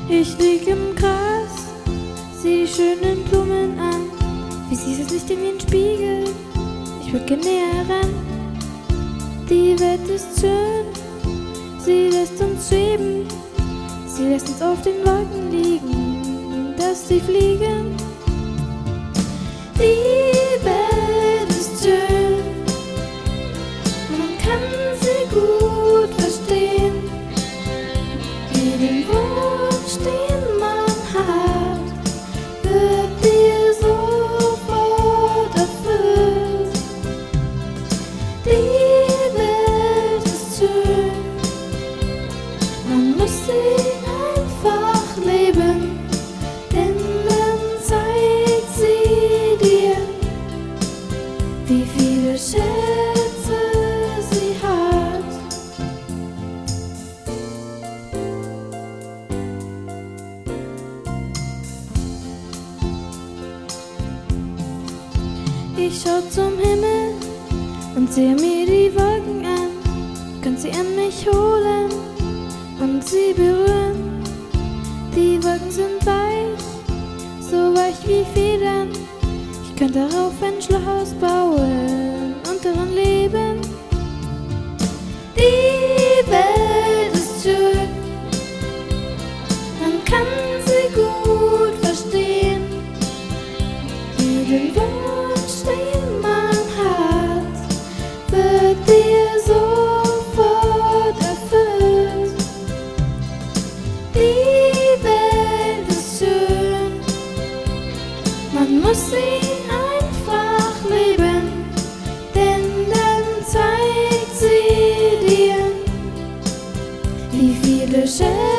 Ich lieg im Gras, sieh die schönen Blumen an. Wie süßes Licht in den Spiegel, ich rücke näher ran. Die Welt ist schön, sie lässt uns schweben. Sie lässt uns auf den Wolken liegen, dass sie fliegen. Die Welt ist schön, man kann sie gut verstehen. Jeden Wunsch, den man hat, wird dir sofort erfüllt. Die Welt ist schön, man muss sie einfach leben, denn dann zeigt sie dir, wie viele Schätze sie hat. Ich schau zum Himmel und sehe mir die Wolken an, könnt sie an mich holen und sie berühren. Die Wolken sind weich, so weich wie Federn. Ich könnte darauf ein Schloss bauen und darin leben. Die Welt ist schön, man kann sie gut verstehen. Jeden Wunsch, den man hat, wird dir sofort erfüllt. Die Welt ist schön, man muss sie einfach leben, denn dann zeigt sie dir, wie viele Schätze